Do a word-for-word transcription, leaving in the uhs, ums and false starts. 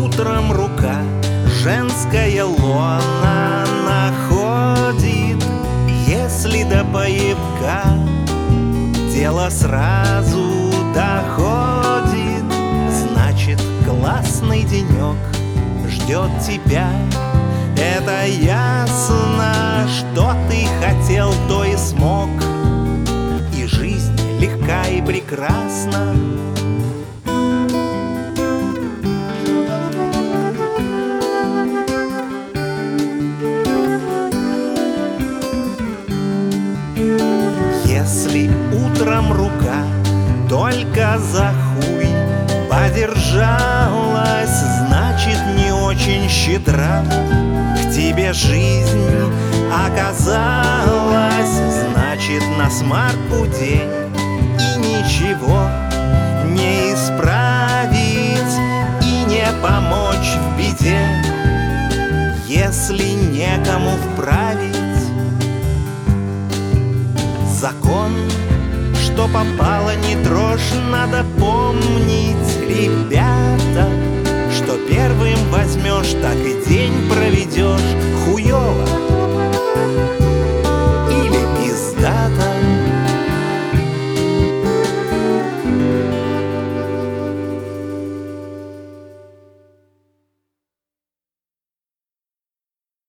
утром рука женская лона находит, если до поебка дело сразу доходит, значит, классный денек ждет тебя. Это ясно, что ты хотел, то и смог, и жизнь легка и прекрасна. Если утром рука только за хуй подержалась, значит, не очень щедра к тебе жизнь оказалась, значит, на смарку день и ничего не исправить и не помочь в беде, если некому вправить. Закон, что попало, не дрожь, надо помнить, ребята, что первым возьмешь, так и день проведешь.